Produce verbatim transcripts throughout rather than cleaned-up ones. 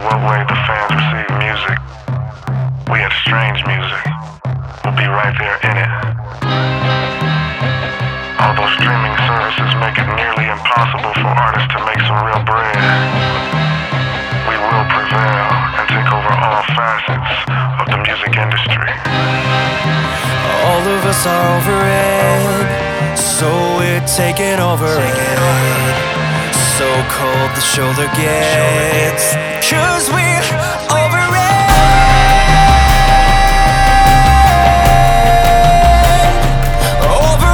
what way the fans receive music. We at Strange Music will be right there in it. Although streaming services make it nearly impossible for artists to make some real bread, we will prevail and take over all facets of the music industry. All of us are over it, so we're taking over it. So cold the shoulder gets, 'cause we're over it. Over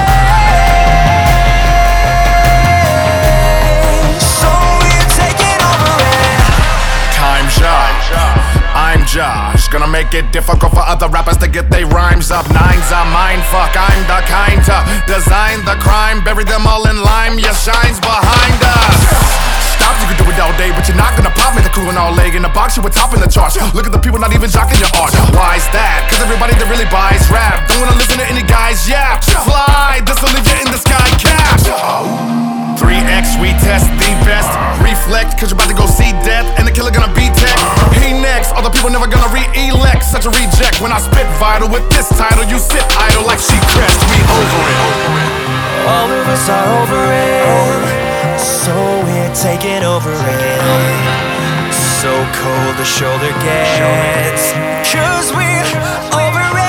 it. So we're taking over it. Time's up. I'm Josh, gonna make it difficult for other rappers to get their rhymes up. Nine's a mindfuck, I'm the kind to design the crime, bury them all in lime, your shine's behind us. Stop, you can do it all day, but you're not gonna pop me the cool and all leg in the box, you were top in the charts. Look at the people not even jocking your art. Why is that? Cause everybody that really buys rap don't wanna listen to any guys yap. Fly, this'll leave you in the sky cap. three X, we test the best. Reflect, cause you're about to go see death, and the killer gonna be tech. He next, all the people never gonna re-elect. Such a reject when I spit vital with this title. You sit idle like she crest, we over it. All of us are over it, so we're taking over it. So cold the shoulder gets, 'cause we're over it.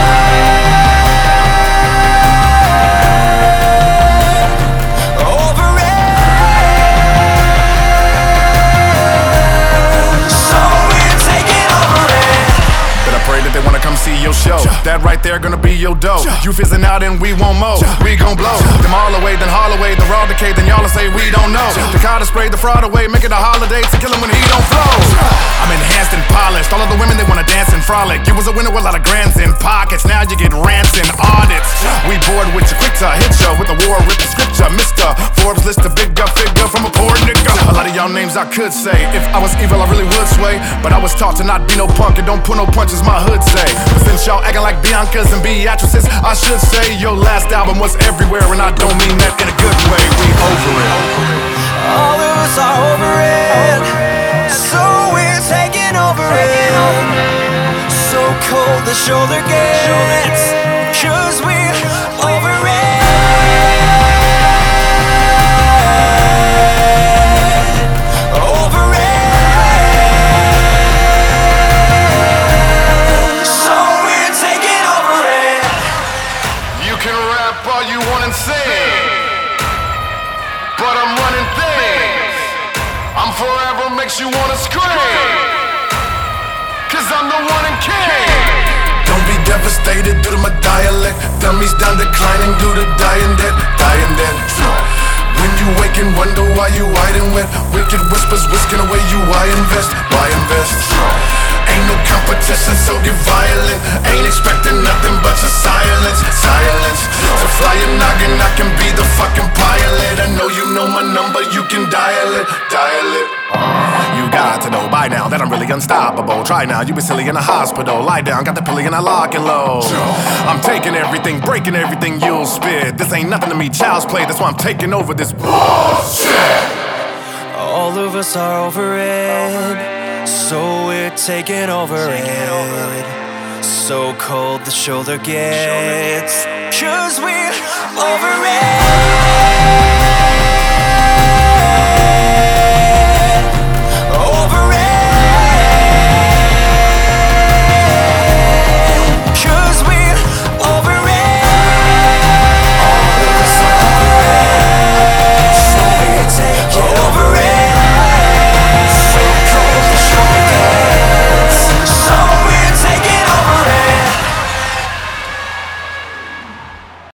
Over it. So we're taking over it. But I pray that they wanna come see your show. That right there gonna be your dough. You fizzing out and we won't mow. We gon' blow them all away, then haul away the raw decay. Then y'all say we don't know. The car to spray the fraud away, make it a holiday to kill him when he don't flow. I'm enhanced and polished. All of the women they wanna dance and frolic. You was a winner with a lot of grands in pockets. Now you get rants and audits. We bored with you, quick to hit you with the war with the scripture. Mister Forbes list a bigger figure from a poor nigga. A lot of y'all names I could say. If I was evil, I really would sway. But I was taught to not be no punk and don't pull no punches, my hood say. But since y'all acting like Biancas and Beatrices, I should say your last album was everywhere, and I don't mean that in a good way. We over it. All of us are over it, so we're taking over it. So cold the shoulder gets, 'cause we're over it. Over it. So we're taking over it. You can rap all you want and sing, but I'm running things. I'm forever makes you wanna scream, cause I'm the one and king. Don't be devastated due to my dialect. Dummies down declining due to dying dead, dying dead. When you wake and wonder why you white and wet, wicked whispers whisking away you, why invest, why invest? Ain't no competition, so get violent. Ain't expecting nothing but your silence, silence. To fly your noggin, I can be the fucking pilot. I know you know my number, you can dial it, dial it. You got to know by now that I'm really unstoppable. Try now, you be silly in a hospital. Lie down, got the pilly and I lock and load. I'm taking everything, breaking everything you'll spit. This ain't nothing to me, child's play, that's why I'm taking over this bullshit. All of us are over it, so we're taking over it. So cold the shoulder gets, 'cause we're over it.